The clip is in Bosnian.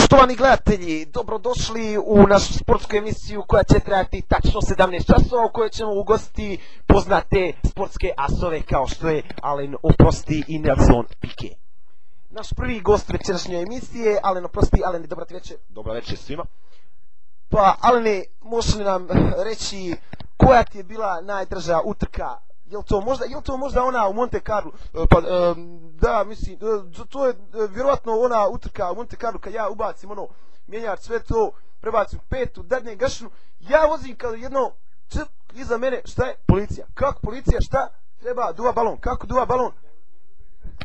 Poštovani gledatelji, dobrodošli u našu sportsku emisiju koja će trajati tačno 17 časova u kojoj ćemo ugostiti poznate sportske asove kao što je Alen Oprosti i Nelson Piqué. Naš prvi gost večerašnje emisije je Alen Oprosti. Alen, dobro večer svima. Pa Alene, možeš li nam reći koja ti je bila najdraža utrka? Je li to možda ona u Monte Carlo? Da, mislim, to je vjerojatno ona utrka u Monte Carlo kad ja ubacim mjenjač, sve to, prebacim petu, dadnem gašinu, ja vozim kao jedno, iza mene, šta je? Policija. Kako policija, šta? Treba duva balon. Kako duva balon?